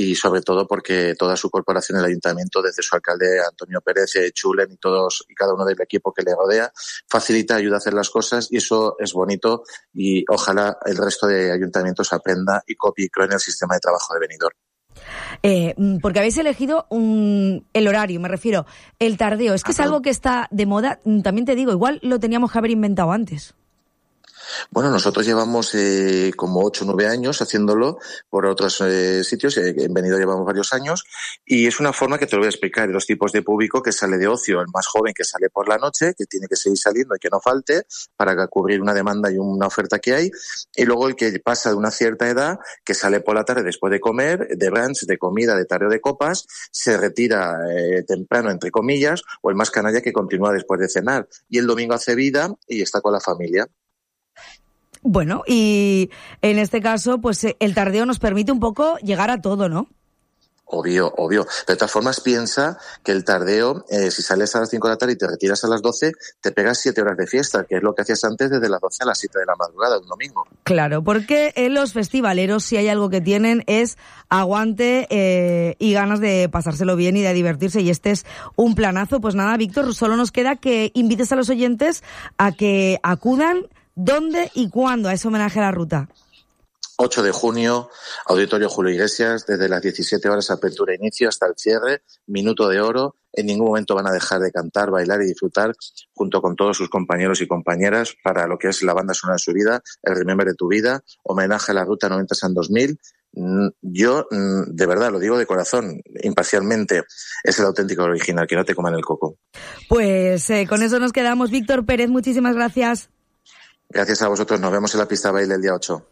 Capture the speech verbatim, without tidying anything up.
y sobre todo porque toda su corporación, el ayuntamiento, desde su alcalde Antonio Pérez, Chulen y todos y cada uno del equipo que le rodea, facilita, ayuda a hacer las cosas y eso es bonito y ojalá el resto de ayuntamientos aprenda y copie y clone el sistema de trabajo de Benidorm. Eh, porque habéis elegido un, el horario, me refiero, el tardeo. Es que Ajá. es algo que está de moda. También te digo, igual lo teníamos que haber inventado antes. Bueno, nosotros llevamos eh, como ocho o nueve años haciéndolo por otros eh, sitios, eh, en Benidorm llevamos varios años, y es una forma que te lo voy a explicar, de los tipos de público que sale de ocio, el más joven que sale por la noche, que tiene que seguir saliendo y que no falte, para cubrir una demanda y una oferta que hay, y luego el que pasa de una cierta edad, que sale por la tarde después de comer, de brunch, de comida, de tarde o de copas, se retira eh, temprano, entre comillas, o el más canalla que continúa después de cenar, y el domingo hace vida y está con la familia. Bueno, y en este caso, pues el tardeo nos permite un poco llegar a todo, ¿no? Obvio, obvio. De todas formas, piensa que el tardeo, eh, si sales a las cinco de la tarde y te retiras a las doce, te pegas siete horas de fiesta, que es lo que hacías antes desde las doce a las siete de la madrugada, un domingo. Claro, porque en los festivaleros, si hay algo que tienen, es aguante eh, y ganas de pasárselo bien y de divertirse, y este es un planazo. Pues nada, Víctor, solo nos queda que invites a los oyentes a que acudan. ¿Dónde y cuándo a ese homenaje a la ruta? ocho de junio, Auditorio Julio Iglesias, desde las diecisiete horas, apertura e inicio hasta el cierre, minuto de oro. En ningún momento van a dejar de cantar, bailar y disfrutar junto con todos sus compañeros y compañeras para lo que es la banda sonora de su vida, el Remember de tu vida, homenaje a la Ruta noventa San dos mil. Yo, de verdad, lo digo de corazón, imparcialmente, es el auténtico original, que no te coman el coco. Pues eh, con eso nos quedamos. Víctor Pérez, muchísimas gracias. Gracias a vosotros, nos vemos en la pista de baile el día ocho.